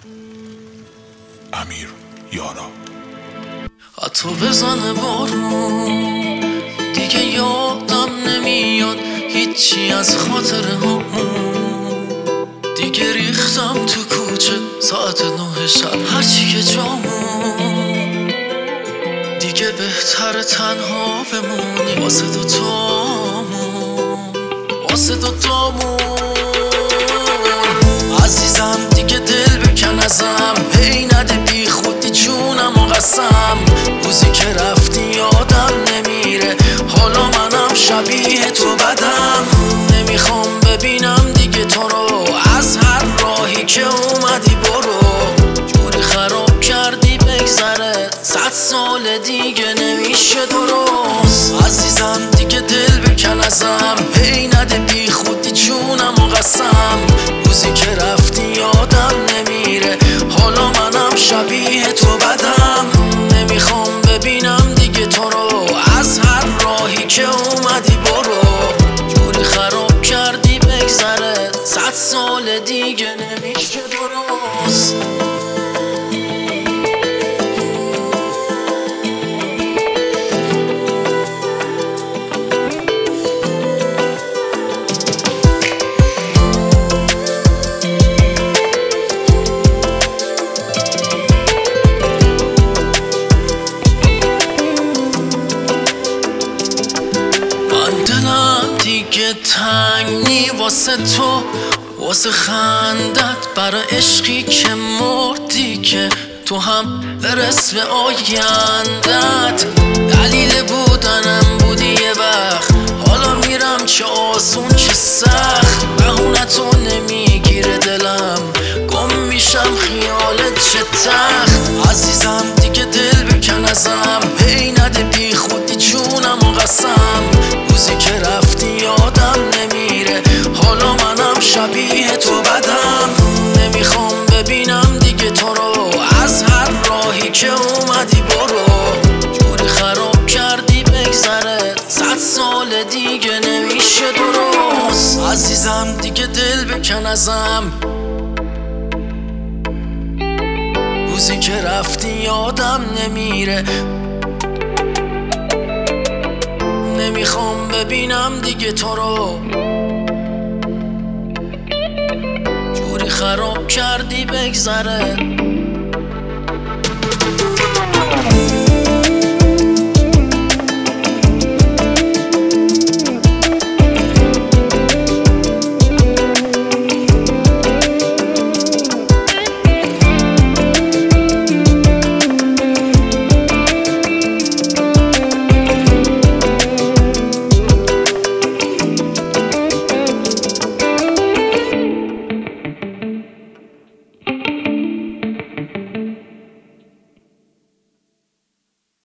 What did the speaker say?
امیر یارا. حتی بزنه بارون دیگه یادم نمیاد هیچی از خاطره همون. دیگه ریختم تو کوچه ساعت 9 شب هرچی که جامون. دیگه بهتره تنها بمونی واسه دوتامون، واسه دوتامون. عزیزم دیگه دل بکن ازم، هی نده بی خودی جونم و قسم. روزی که رفتی یادم نمیره، حالا منم شبیه تو بدم. نمیخوام ببینم دیگه تو رو، از هر راهی که اومدی برو. جوری خراب کردی بگذره 100 سال دیگه نمیشه درست. عزیزم دیگه دل بکن ازم، هی نده بی خودی جونم و قسم. روزی که رفتی یادم نمیره، حالا منم شبیه تو بدم. نمیخوام ببینم دیگه تو رو، از هر راهی که اومدی برو. جوری خراب کردی بگذره 100 سال دیگه نمیشه درست. دیگه تنگی واسه تو، واسه خندت، برای عشقی که مردی که تو هم برس به آیندت. دلیل بودنم بودی یه وقت، حالا میرم چه آسون چه سخت. بهونتو نمیگیره دلم، گم میشم خیالت چه تخت. عزیزم دیگه دل بکن ازم، هی نده بی خودی جونم و قسم. روزی که رفتی یادم نمیره، حالا منم شبیه تو بدم. نمیخوام ببینم دیگه تو رو، از هر راهی که اومدی برو. جوری خراب کردی بگذره 100 سال دیگه نمیشه درست. عزیزم دیگه دل بکن ازم، روزی که رفتی یادم نمیره. نمیخوام ببینم دیگه تو رو، جوری خراب کردی بگذره.